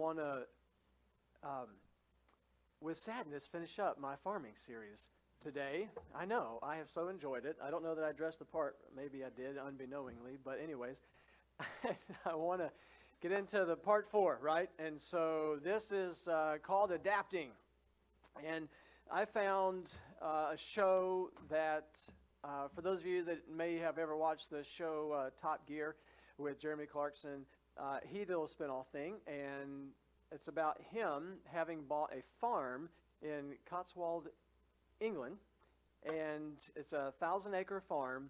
want to, with sadness, finish up my farming series today. I know, I have so enjoyed it. I don't know that I dressed the part. Maybe I did unbeknowingly. But anyways, I want to get into the part 4, right? And so this is called Adapting. And I found a show that, for those of you that may have ever watched the show Top Gear with Jeremy Clarkson, he did a little spinoff thing, and it's about him having bought a farm in Cotswold, England, and it's a 1,000-acre farm.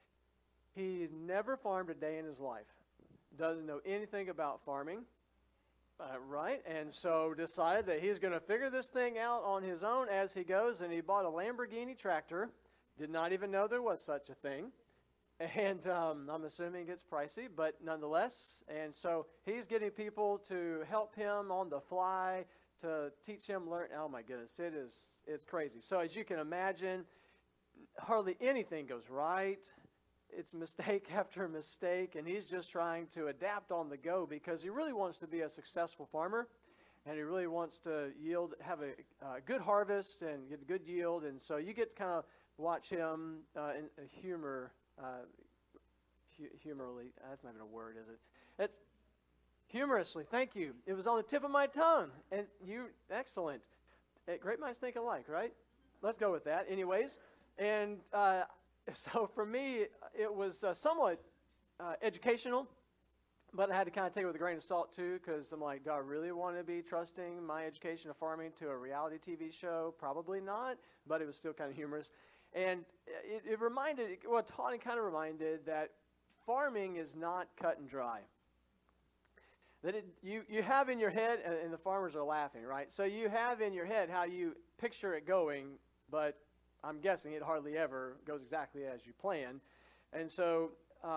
He never farmed a day in his life, doesn't know anything about farming, right? And so decided that he's going to figure this thing out on his own as he goes, and he bought a Lamborghini tractor, did not even know there was such a thing. And I'm assuming it's pricey, but nonetheless. And so he's getting people to help him on the fly, to teach him learn. Oh my goodness, it's crazy. So as you can imagine, hardly anything goes right. It's mistake after mistake, and he's just trying to adapt on the go because he really wants to be a successful farmer, and he really wants to have a good harvest and get a good yield. And so you get to kind of watch him in humorously. That's not even a word, is it? It's humorously. Thank you. It was on the tip of my tongue, and excellent. Great minds think alike, right? Let's go with that. Anyways, and so for me, it was somewhat educational, but I had to kind of take it with a grain of salt too, because I'm like, do I really want to be trusting my education of farming to a reality TV show? Probably not, but it was still kind of humorous. And it taught and kind of reminded that farming is not cut and dry. That you have in your head, and the farmers are laughing, right? So you have in your head how you picture it going, but I'm guessing it hardly ever goes exactly as you plan. And so,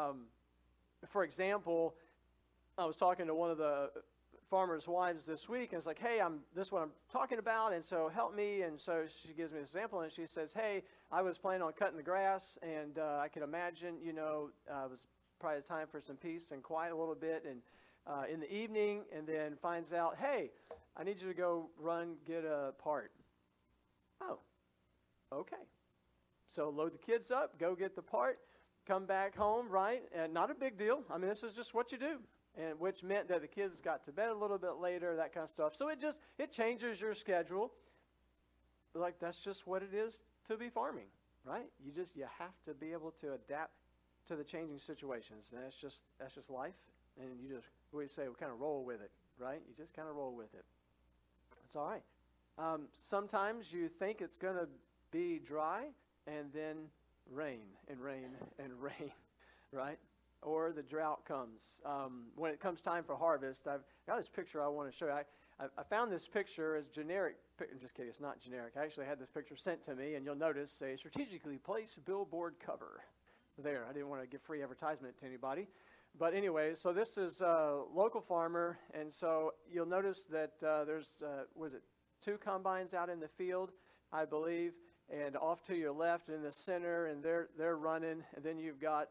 for example, I was talking to one of the farmers' wives this week, and it's like, hey, this is what I'm talking about, and so help me. And so she gives me an example, and she says, hey, I was planning on cutting the grass, and I could imagine, it was probably time for some peace and quiet a little bit, and in the evening, and then finds out, hey, I need you to go get a part. Oh, okay. So load the kids up, go get the part, come back home, right? And not a big deal. I mean, this is just what you do. And which meant that the kids got to bed a little bit later, that kind of stuff. So it changes your schedule. Like, that's just what it is to be farming, right? You have to be able to adapt to the changing situations. And that's just life. And we kind of roll with it, right? You just kind of roll with it. It's all right. Sometimes you think it's going to be dry, and then rain and rain and rain, right? Or the drought comes. When it comes time for harvest, I've got this picture I want to show you. I found this picture as generic. I'm just kidding, it's not generic. I actually had this picture sent to me, and you'll notice a strategically placed billboard cover there. I didn't want to give free advertisement to anybody. But anyway, so this is a local farmer, and so you'll notice that there's, 2 combines out in the field, I believe, and off to your left in the center, and they're running, and then you've got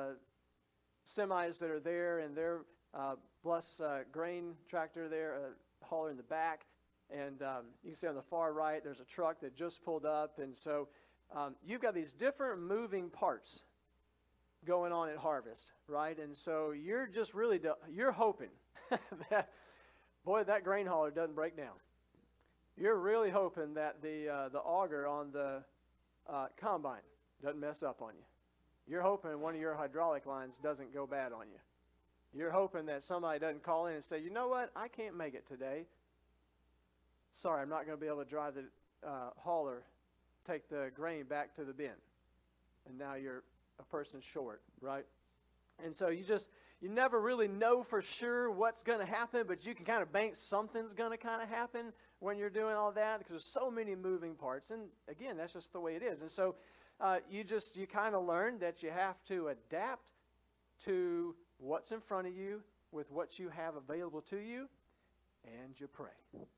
semis that are there, and they're plus grain tractor there, a hauler in the back, and you can see on the far right there's a truck that just pulled up, and so you've got these different moving parts going on at harvest, right? And so you're just really you're hoping that that grain hauler doesn't break down. You're really hoping that the auger on the combine doesn't mess up on you. You're hoping one of your hydraulic lines doesn't go bad on you. You're hoping that somebody doesn't call in and say, you know what, I can't make it today. Sorry, I'm not going to be able to drive the hauler, take the grain back to the bin. And now you're a person short, right? And so you never really know for sure what's going to happen, but you can kind of bank something's going to kind of happen when you're doing all that, because there's so many moving parts. And again, that's just the way it is. And so you kind of learn that you have to adapt to what's in front of you with what you have available to you, and you pray.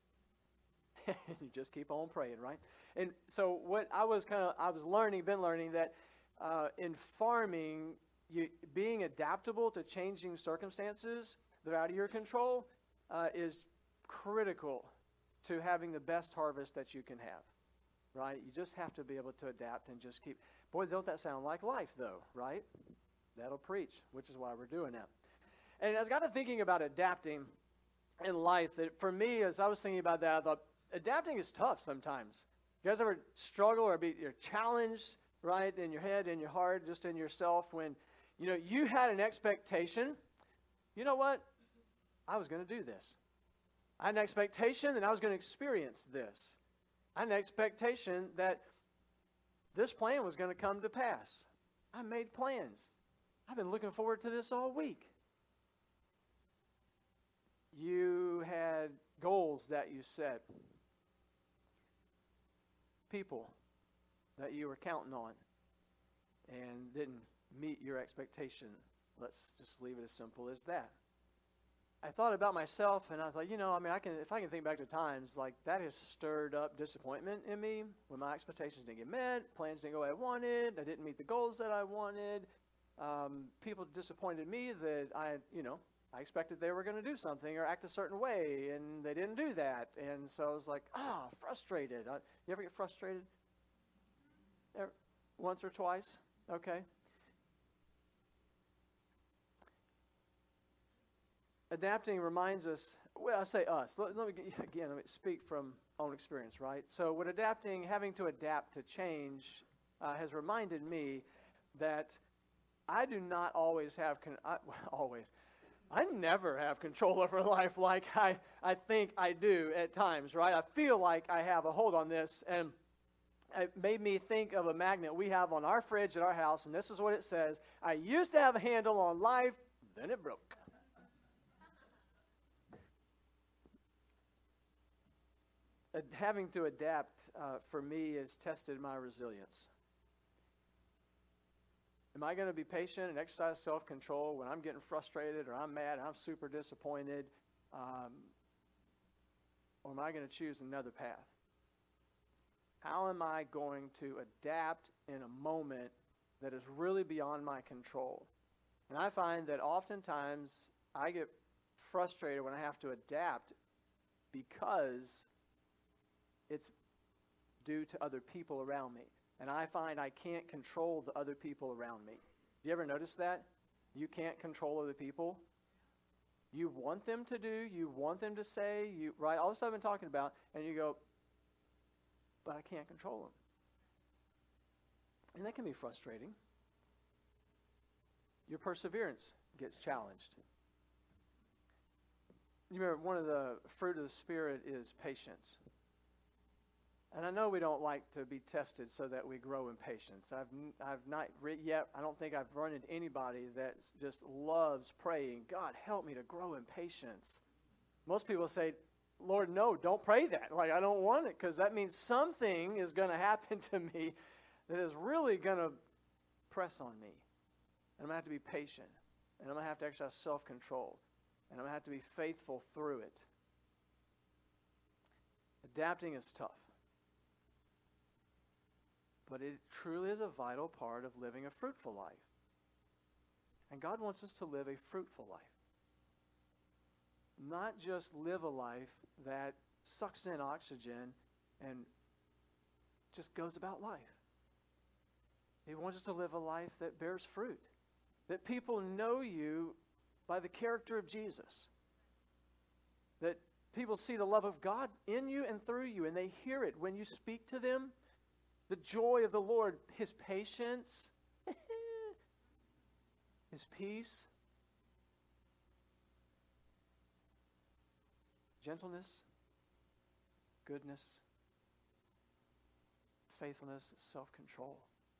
You just keep on praying, right? And so what I was learning that in farming, being adaptable to changing circumstances that are out of your control is critical to having the best harvest that you can have, right? You just have to be able to adapt and just keep. Boy, don't that sound like life, though, right? That'll preach, which is why we're doing that. And I got to thinking about adapting in life. That for me, as I was thinking about that, I thought adapting is tough sometimes. You guys ever struggle or you're challenged, right, in your head, in your heart, just in yourself when, you had an expectation. You know what? I was going to do this. I had an expectation that I was going to experience this. I had an expectation that this plan was going to come to pass. I made plans. I've been looking forward to this all week. You had goals that you set. People that you were counting on and didn't meet your expectation. Let's just leave it as simple as that. I thought about myself, and I thought, if I can think back to times like that has stirred up disappointment in me when my expectations didn't get met, plans didn't go the way I wanted, I didn't meet the goals that I wanted. People disappointed me that I expected they were going to do something or act a certain way, and they didn't do that. And so I was like, frustrated. You ever get frustrated? Once or twice? Okay. Adapting reminds us, I say us. Let me speak from own experience, right? So with having to adapt to change has reminded me that I do not always have, I never have control over life like I think I do at times, right? I feel like I have a hold on this, and it made me think of a magnet we have on our fridge at our house, and this is what it says: I used to have a handle on life, then it broke. Having to adapt for me has tested my resilience. Am I going to be patient and exercise self-control when I'm getting frustrated or I'm mad and I'm super disappointed? Or am I going to choose another path? How am I going to adapt in a moment that is really beyond my control? And I find that oftentimes I get frustrated when I have to adapt because it's due to other people around me. And I find I can't control the other people around me. Do you ever notice that? You can't control other people. You want them to do, you want them to say, right? All this I've been talking about, and you go, but I can't control them. And that can be frustrating. Your perseverance gets challenged. You remember, one of the fruit of the Spirit is patience. And I know we don't like to be tested so that we grow in patience. I've not yet, I don't think I've run into anybody that just loves praying, God, help me to grow in patience. Most people say, Lord, no, don't pray that. Like, I don't want it, because that means something is going to happen to me that is really going to press on me. And I'm going to have to be patient. And I'm going to have to exercise self-control. And I'm going to have to be faithful through it. Adapting is tough. But it truly is a vital part of living a fruitful life. And God wants us to live a fruitful life. Not just live a life that sucks in oxygen and just goes about life. He wants us to live a life that bears fruit. That people know you by the character of Jesus. That people see the love of God in you and through you, and they hear it when you speak to them. The joy of the Lord, His patience, His peace, gentleness, goodness, faithfulness, self-control.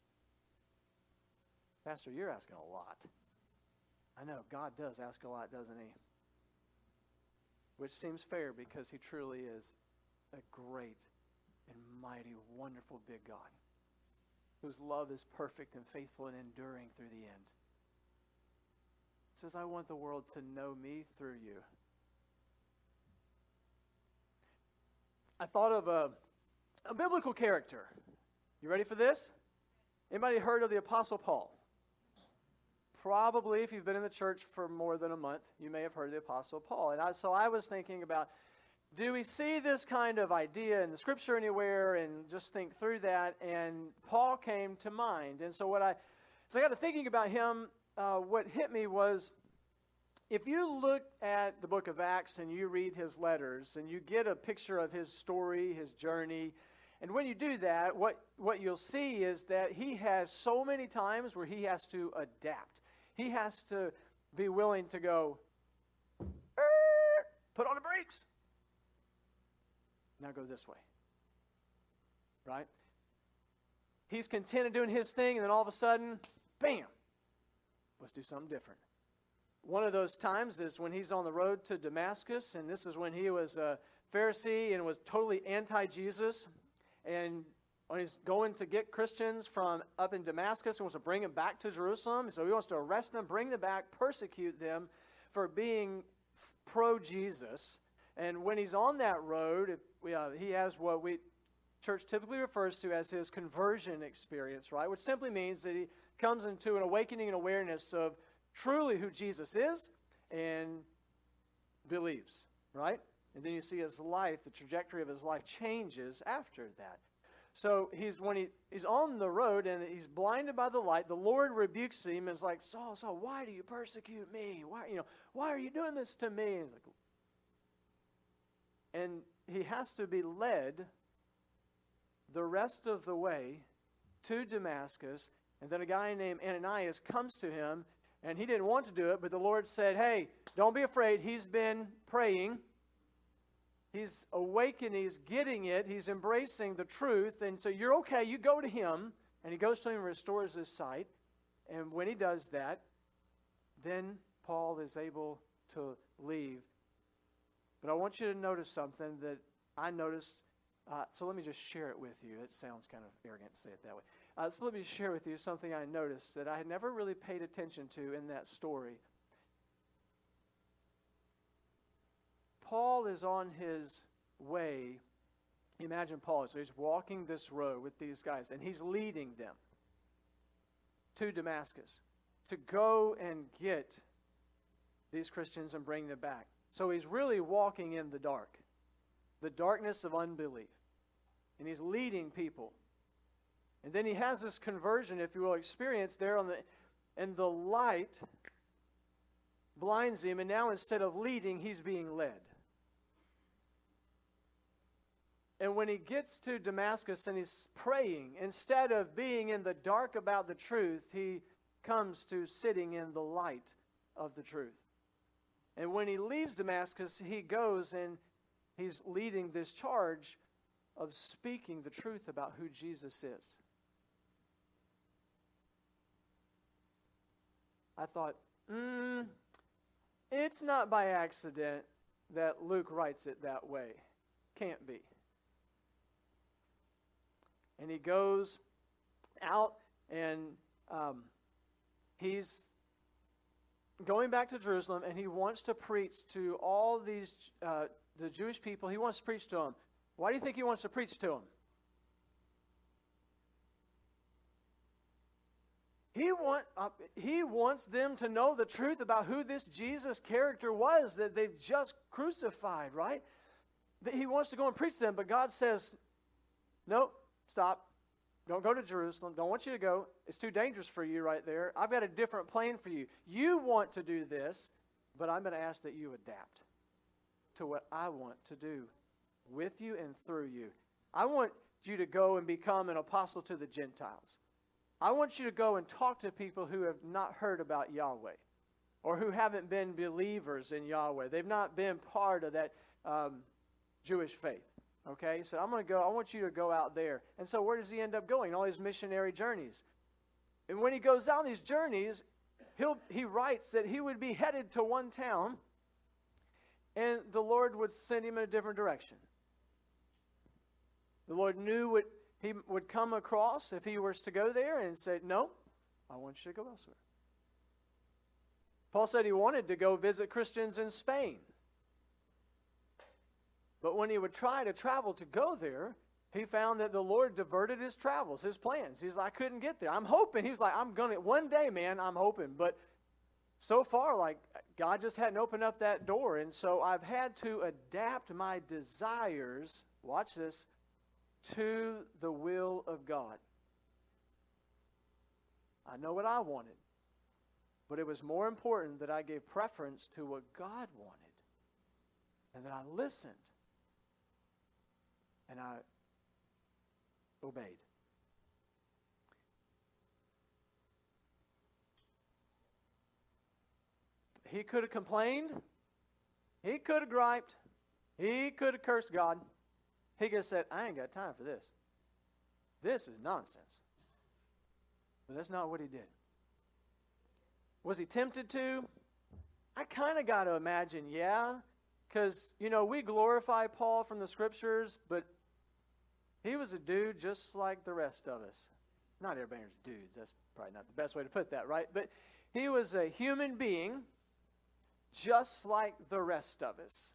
Pastor, you're asking a lot. I know, God does ask a lot, doesn't He? Which seems fair because He truly is a great and mighty, wonderful, big God, whose love is perfect and faithful and enduring through the end. It says, I want the world to know me through you. I thought of a biblical character. You ready for this? Anybody heard of the Apostle Paul? Probably, if you've been in the church for more than a month, you may have heard of the Apostle Paul. And so I was thinking about, do we see this kind of idea in the Scripture anywhere, and just think through that? And Paul came to mind. And so I got to thinking about him. What hit me was, if you look at the book of Acts and you read his letters and you get a picture of his story, his journey, and when you do that, what you'll see is that he has so many times where he has to adapt. He has to be willing to go, put on the brakes. Now go this way. Right? He's content doing his thing, and then all of a sudden, bam, let's do something different. One of those times is when he's on the road to Damascus, and this is when he was a Pharisee and was totally anti-Jesus. And when he's going to get Christians from up in Damascus, he wants to bring them back to Jerusalem. So he wants to arrest them, bring them back, persecute them for being pro-Jesus. And when he's on that road, he has what church typically refers to as his conversion experience, right? Which simply means that he comes into an awakening and awareness of truly who Jesus is and believes, right? And then you see his life, the trajectory of his life changes after that. So when he's on the road and he's blinded by the light, the Lord rebukes him and is like, Saul, why do you persecute me? Why are you doing this to me? And he has to be led the rest of the way to Damascus. And then a guy named Ananias comes to him, and he didn't want to do it, but the Lord said, hey, don't be afraid. He's been praying. He's awakened. He's getting it. He's embracing the truth. And so you're okay. You go to him. And he goes to him and restores his sight. And when he does that, then Paul is able to leave. But I want you to notice something that I noticed. So let me just share it with you. It sounds kind of arrogant to say it that way. So let me share with you something I noticed that I had never really paid attention to in that story. Paul is on his way. Imagine Paul. So he's walking this road with these guys, and he's leading them to Damascus to go and get these Christians and bring them back. So he's really walking in the dark, the darkness of unbelief. And he's leading people. And then he has this conversion, if you will, experience there and the light blinds him, and now instead of leading, he's being led. And when he gets to Damascus and he's praying, instead of being in the dark about the truth, he comes to sitting in the light of the truth. And when he leaves Damascus, he goes and he's leading this charge of speaking the truth about who Jesus is. I thought, it's not by accident that Luke writes it that way. Can't be. And he goes out and he's going back to Jerusalem, and he wants to preach to all these, the Jewish people. He wants to preach to them. Why do you think he wants to preach to them? He wants them to know the truth about who this Jesus character was that they've just crucified, right? That he wants to go and preach to them, but God says, nope, stop. Don't go to Jerusalem. Don't want you to go. It's too dangerous for you right there. I've got a different plan for you. You want to do this, but I'm going to ask that you adapt to what I want to do with you and through you. I want you to go and become an apostle to the Gentiles. I want you to go and talk to people who have not heard about Yahweh or who haven't been believers in Yahweh. They've not been part of that Jewish faith. Okay, so I want you to go out there. And so where does he end up going? All his missionary journeys. And when he goes down these journeys, he writes that he would be headed to one town, and the Lord would send him in a different direction. The Lord knew what he would come across if he was to go there, and said, no, I want you to go elsewhere. Paul said he wanted to go visit Christians in Spain. But when he would try to travel to go there, he found that the Lord diverted his travels, his plans. He's like, I couldn't get there. I'm hoping. He was like, one day, man, I'm hoping. But so far, like, God just hadn't opened up that door. And so I've had to adapt my desires, watch this, to the will of God. I know what I wanted, but it was more important that I gave preference to what God wanted, and that I listened, and I obeyed. He could have complained. He could have griped. He could have cursed God. He could have said, I ain't got time for this. This is nonsense. But that's not what he did. Was he tempted to? I kind of got to imagine, yeah. Because, we glorify Paul from the Scriptures, but he was a dude just like the rest of us. Not everybody's dudes. That's probably not the best way to put that, right? But he was a human being just like the rest of us.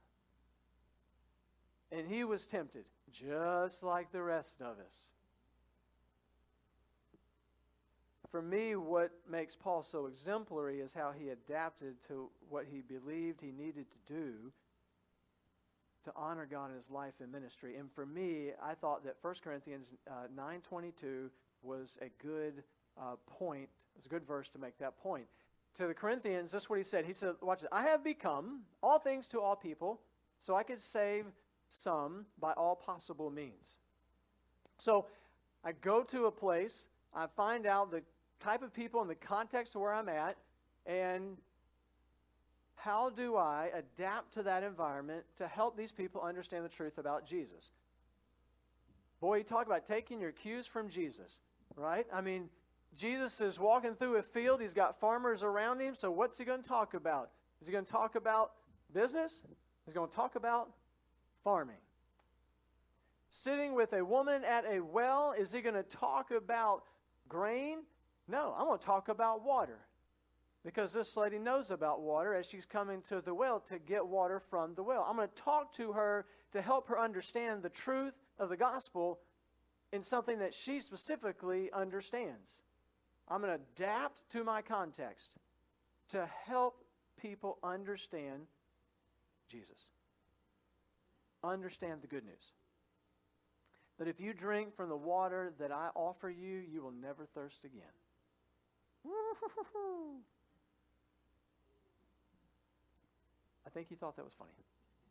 And he was tempted just like the rest of us. For me, what makes Paul so exemplary is how he adapted to what he believed he needed to do to honor God in his life and ministry. And for me, I thought that 1 Corinthians 9:22 was a good point. It was a good verse to make that point. To the Corinthians, this is what he said. He said, watch this, I have become all things to all people, so I could save some by all possible means. So I go to a place, I find out the type of people and the context of where I'm at, and how do I adapt to that environment to help these people understand the truth about Jesus? Boy, you talk about taking your cues from Jesus, right? I mean, Jesus is walking through a field. He's got farmers around him. So what's he going to talk about? Is he going to talk about business? He's going to talk about farming. Sitting with a woman at a well, is he going to talk about grain? No, I'm going to talk about water. Because this lady knows about water as she's coming to the well to get water from the well. I'm going to talk to her to help her understand the truth of the gospel in something that she specifically understands. I'm going to adapt to my context to help people understand Jesus. Understand the good news. That if you drink from the water that I offer you, you will never thirst again. I think he thought that was funny.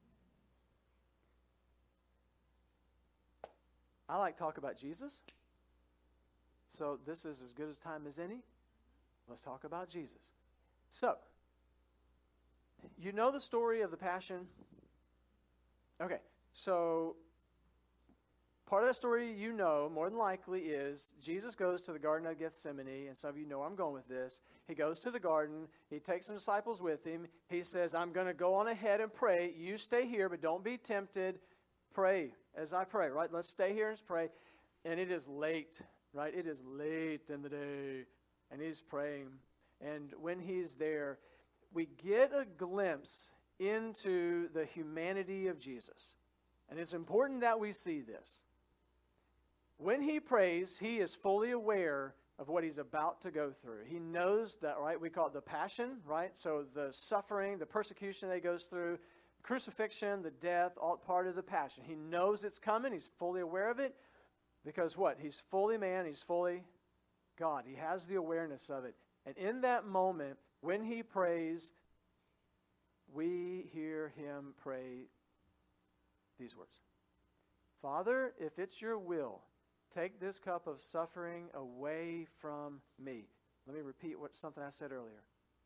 I like to talk about Jesus. So this is as good a time as any. Let's talk about Jesus. So, you know the story of the Passion? Okay, so part of that story you know, more than likely, is Jesus goes to the Garden of Gethsemane, and some of you know where I'm going with this. He goes to the garden. He takes some disciples with him. He says, I'm going to go on ahead and pray. You stay here, but don't be tempted. Pray as I pray, right? Let's stay here and pray. And it is late, right? It is late in the day, and he's praying. And when he's there, we get a glimpse into the humanity of Jesus. And it's important that we see this. When he prays, he is fully aware of what he's about to go through. He knows that, right? We call it the passion, right? So the suffering, the persecution that he goes through, crucifixion, the death, all part of the passion. He knows it's coming. He's fully aware of it because what? He's fully man. He's fully God. He has the awareness of it. And in that moment, when he prays, we hear him pray these words. Father, if it's your will, take this cup of suffering away from me. Let me repeat something I said earlier.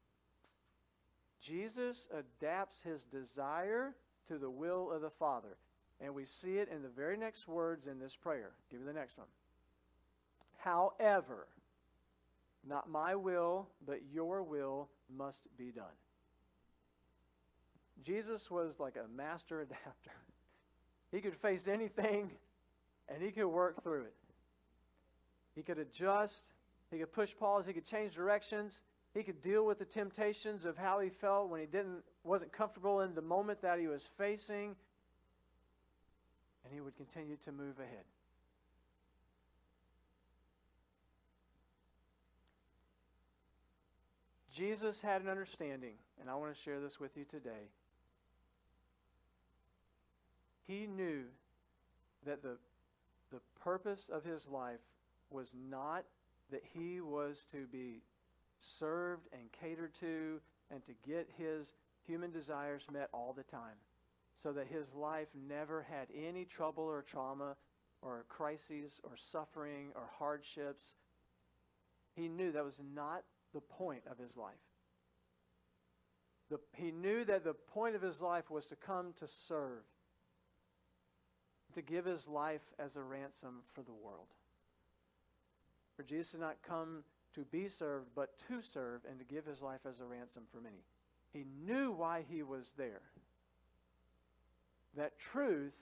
Jesus adapts his desire to the will of the Father. And we see it in the very next words in this prayer. Give me the next one. However, not my will, but your will must be done. Jesus was like a master adapter. He could face anything, and he could work through it. He could adjust. He could push pause. He could change directions. He could deal with the temptations of how he felt when he wasn't comfortable in the moment that he was facing. And he would continue to move ahead. Jesus had an understanding, and I want to share this with you today. He knew that the purpose of his life was not that he was to be served and catered to and to get his human desires met all the time, so that his life never had any trouble or trauma or crises or suffering or hardships. He knew that was not the point of his life. He knew that the point of his life was to come to serve, to give his life as a ransom for the world. For Jesus did not come to be served, but to serve and to give his life as a ransom for many. He knew why he was there. That truth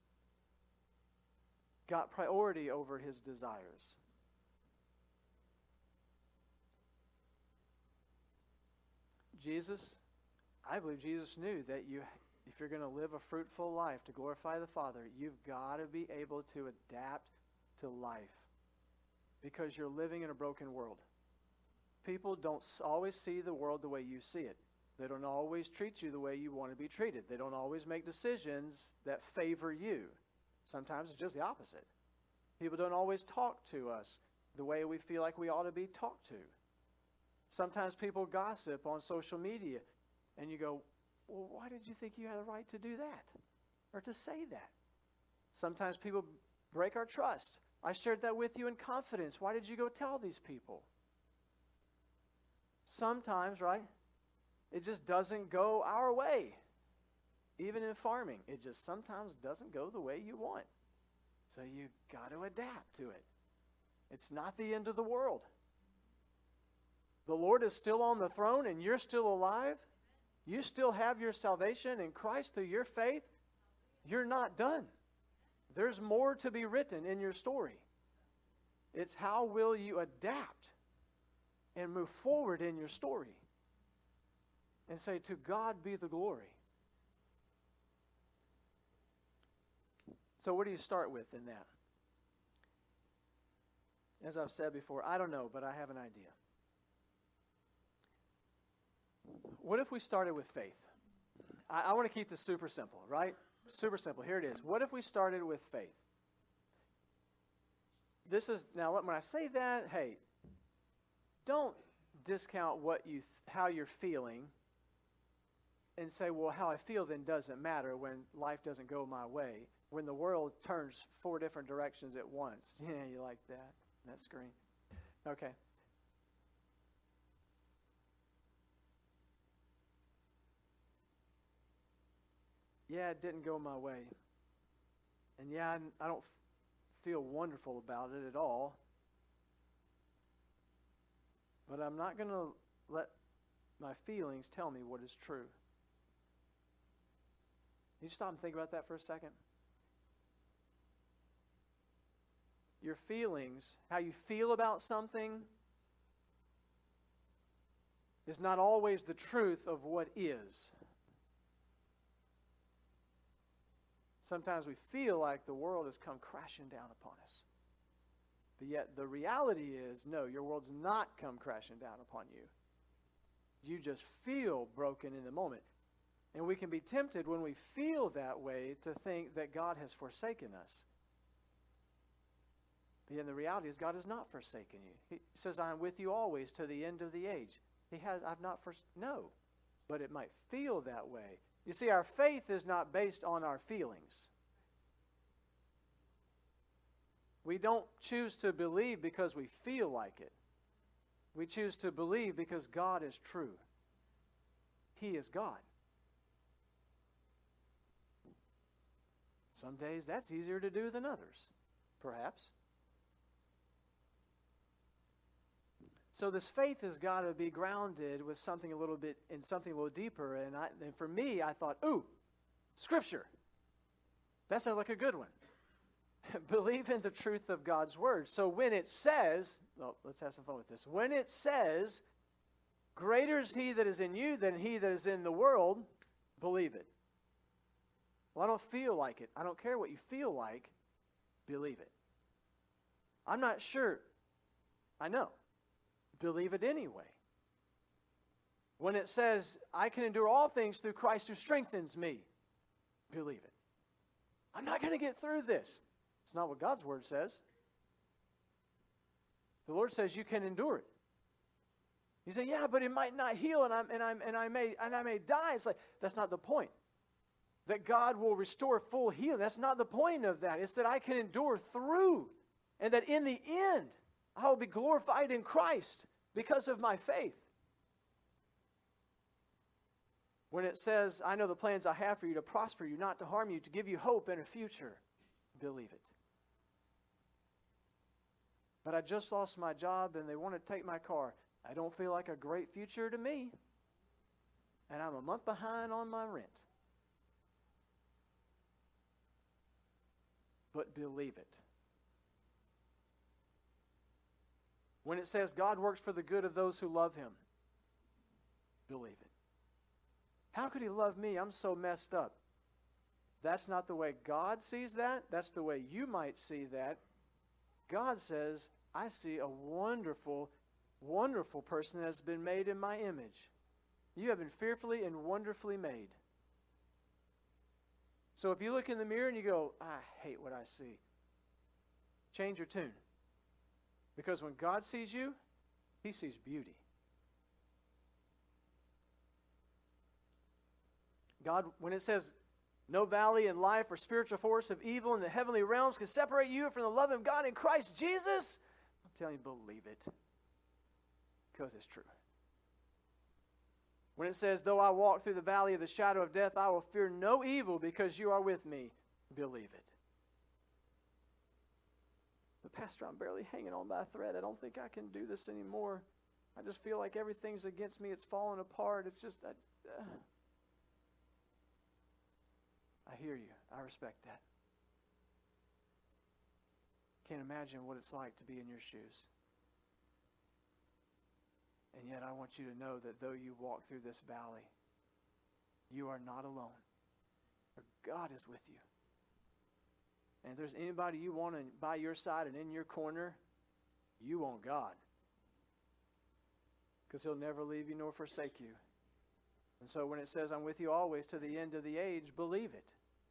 got priority over his desires. I believe Jesus knew that if you're going to live a fruitful life to glorify the Father, you've got to be able to adapt to life, because you're living in a broken world. People don't always see the world the way you see it. They don't always treat you the way you want to be treated. They don't always make decisions that favor you. Sometimes it's just the opposite. People don't always talk to us the way we feel like we ought to be talked to. Sometimes people gossip on social media, and you go, well, why did you think you had the right to do that or to say that? Sometimes people break our trust. I shared that with you in confidence. Why did you go tell these people? Sometimes, right, it just doesn't go our way. Even in farming, it just sometimes doesn't go the way you want. So you got to adapt to it. It's not the end of the world. The Lord is still on the throne and you're still alive. You still have your salvation in Christ through your faith. You're not done. There's more to be written in your story. It's how will you adapt and move forward in your story and say, to God be the glory. So what do you start with in that? As I've said before, I don't know, but I have an idea. What if we started with faith? I want to keep this super simple, right? Super simple. Here it is. What if we started with faith? Now when I say that, hey, don't discount how you're feeling and say, well, how I feel then doesn't matter when life doesn't go my way, when the world turns 4 different directions at once. Yeah, you like that screen. Okay. Yeah, it didn't go my way. And yeah, I don't feel wonderful about it at all. But I'm not going to let my feelings tell me what is true. You stop and think about that for a second. Your feelings, how you feel about something, is not always the truth of what is. Sometimes we feel like the world has come crashing down upon us. But yet the reality is, no, your world's not come crashing down upon you. You just feel broken in the moment. And we can be tempted when we feel that way to think that God has forsaken us. But yet the reality is God has not forsaken you. He says, I am with you always to the end of the age. I've not no. But it might feel that way. You see, our faith is not based on our feelings. We don't choose to believe because we feel like it. We choose to believe because God is true. He is God. Some days that's easier to do than others, perhaps. So this faith has got to be grounded with something a little deeper. And for me, I thought, Scripture. That sounds like a good one. Believe in the truth of God's word. So when it says, let's have some fun with this. When it says, greater is he that is in you than he that is in the world, believe it. Well, I don't feel like it. I don't care what you feel like. Believe it. I'm not sure. I know. Believe it anyway. When it says, I can endure all things through Christ who strengthens me, believe it. I'm not going to get through this. It's not what God's word says. The Lord says you can endure it. You say, yeah, but it might not heal, and I may die. It's like, that's not the point. That God will restore full healing. That's not the point of that. It's that I can endure through, and that in the end, I will be glorified in Christ because of my faith. When it says, I know the plans I have for you to prosper you, not to harm you, to give you hope and a future, believe it. But I just lost my job and they want to take my car. I don't feel like a great future to me. And I'm a month behind on my rent. But believe it. When it says God works for the good of those who love him, believe it. How could he love me? I'm so messed up. That's not the way God sees that. That's the way you might see that. God says, I see a wonderful, wonderful person that has been made in my image. You have been fearfully and wonderfully made. So if you look in the mirror and you go, I hate what I see, change your tune. Because when God sees you, he sees beauty. God, when it says, no valley in life or spiritual force of evil in the heavenly realms can separate you from the love of God in Christ Jesus, I'm telling you, believe it. Because it's true. When it says, though I walk through the valley of the shadow of death, I will fear no evil because you are with me, believe it. But Pastor, I'm barely hanging on by a thread. I don't think I can do this anymore. I just feel like everything's against me. It's falling apart. It's just... I hear you. I respect that. Can't imagine what it's like to be in your shoes. And yet I want you to know that though you walk through this valley, you are not alone. For God is with you. And if there's anybody you want by your side and in your corner, you want God. Because he'll never leave you nor forsake you. And so when it says, I'm with you always to the end of the age, believe it.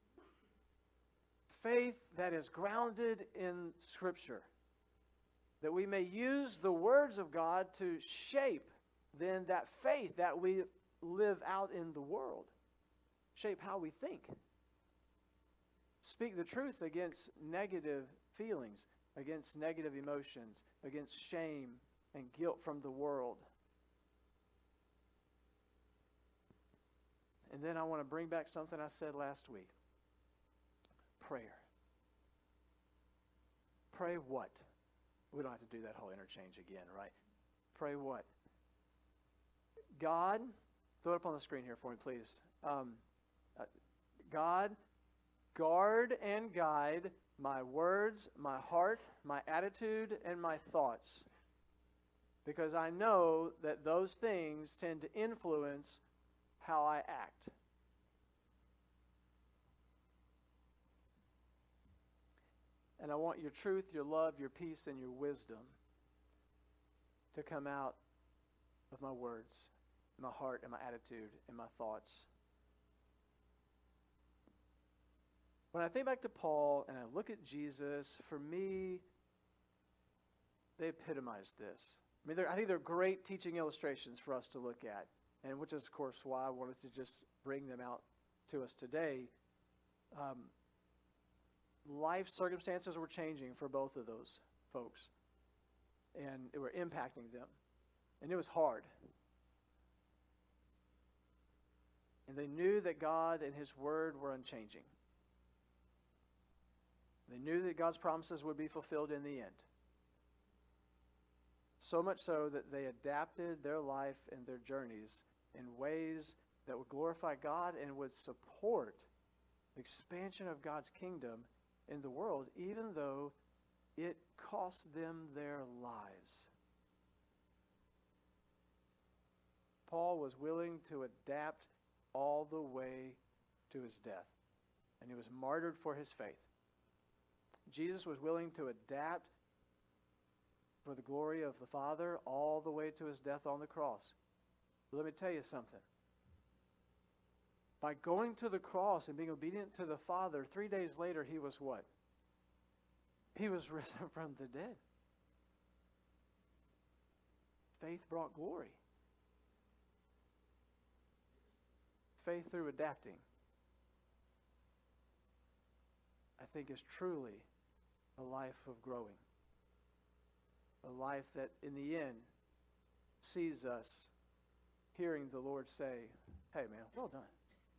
Faith that is grounded in Scripture. That we may use the words of God to shape then that faith that we live out in the world. Shape how we think. Speak the truth against negative feelings, against negative emotions, against shame and guilt from the world. And then I want to bring back something I said last week. Prayer. Pray what? We don't have to do that whole interchange again, right? Pray what? God, throw it up on the screen here for me, please. God, guard and guide my words, my heart, my attitude, and my thoughts. Because I know that those things tend to influence how I act. And I want your truth, your love, your peace, and your wisdom to come out of my words, my heart, and my attitude, and my thoughts. When I think back to Paul and I look at Jesus, for me, they epitomize this. I mean, I think they're great teaching illustrations for us to look at, and which is, of course, why I wanted to just bring them out to us today. Life circumstances were changing for both of those folks, and it were impacting them, and it was hard. And they knew that God and His Word were unchanging. They knew that God's promises would be fulfilled in the end. So much so that they adapted their life and their journeys in ways that would glorify God and would support the expansion of God's kingdom in the world, even though it cost them their lives. Paul was willing to adapt all the way to his death, and he was martyred for his faith. Jesus was willing to adapt for the glory of the Father all the way to his death on the cross. But let me tell you something. By going to the cross and being obedient to the Father, 3 days later, he was what? He was risen from the dead. Faith brought glory. Faith through adapting, I think, is truly a life of growing. A life that, in the end, sees us hearing the Lord say, hey, man, well done.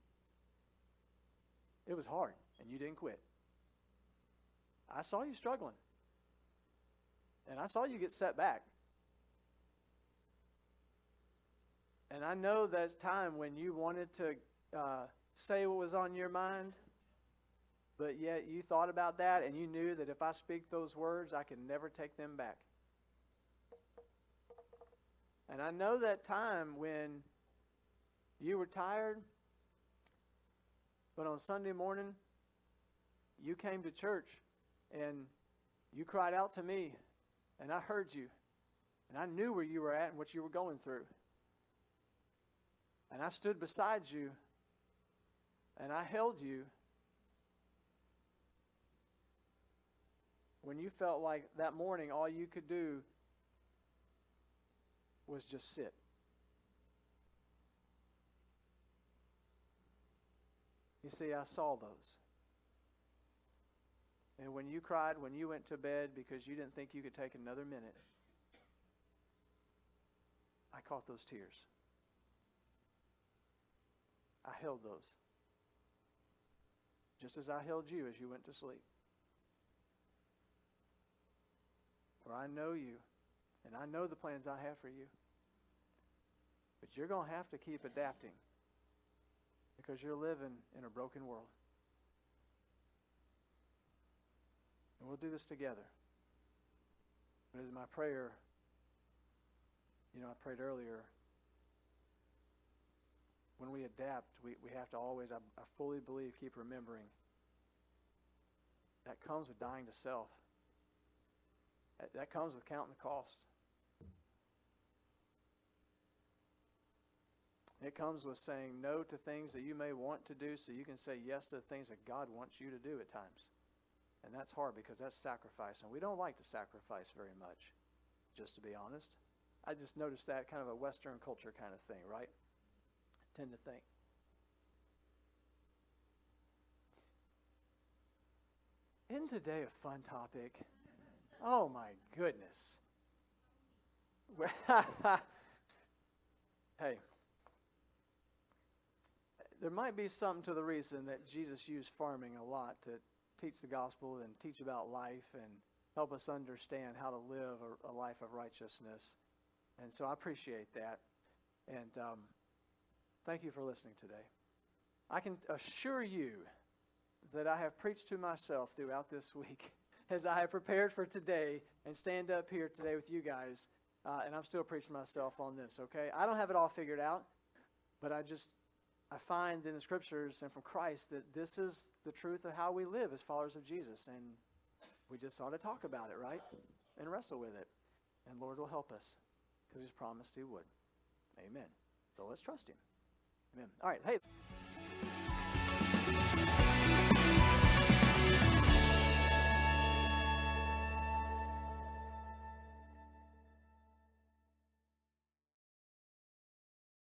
It was hard, and you didn't quit. I saw you struggling. And I saw you get set back. And I know there's time when you wanted to say what was on your mind, but yet you thought about that and you knew that if I speak those words, I can never take them back. And I know that time when you were tired, but on Sunday morning, you came to church and you cried out to me, and I heard you, and I knew where you were at and what you were going through. And I stood beside you, and I held you when you felt like that morning all you could do was just sit. You see, I saw those. And when you cried, when you went to bed because you didn't think you could take another minute, I caught those tears. I held those. Just as I held you as you went to sleep. For I know you, and I know the plans I have for you. But you're going to have to keep adapting because you're living in a broken world. And we'll do this together. But as my prayer, I prayed earlier, when we adapt, we have to always, I fully believe, keep remembering that comes with dying to self. That comes with counting the cost. It comes with saying no to things that you may want to do so you can say yes to the things that God wants you to do at times. And that's hard because that's sacrifice. And we don't like to sacrifice very much, just to be honest. I just noticed that kind of a Western culture kind of thing, right? I tend to think. Isn't today a fun topic? Oh my goodness. Hey, there might be something to the reason that Jesus used farming a lot to teach the gospel and teach about life and help us understand how to live a life of righteousness. And so I appreciate that. And thank you for listening today. I can assure you that I have preached to myself throughout this week as I have prepared for today and stand up here today with you guys. And I'm still preaching myself on this, okay? I don't have it all figured out, but I find in the scriptures and from Christ that this is the truth of how we live as followers of Jesus. And we just ought to talk about it, right? And wrestle with it. And Lord will help us because He's promised He would. Amen. So let's trust Him. Amen. All right. Hey.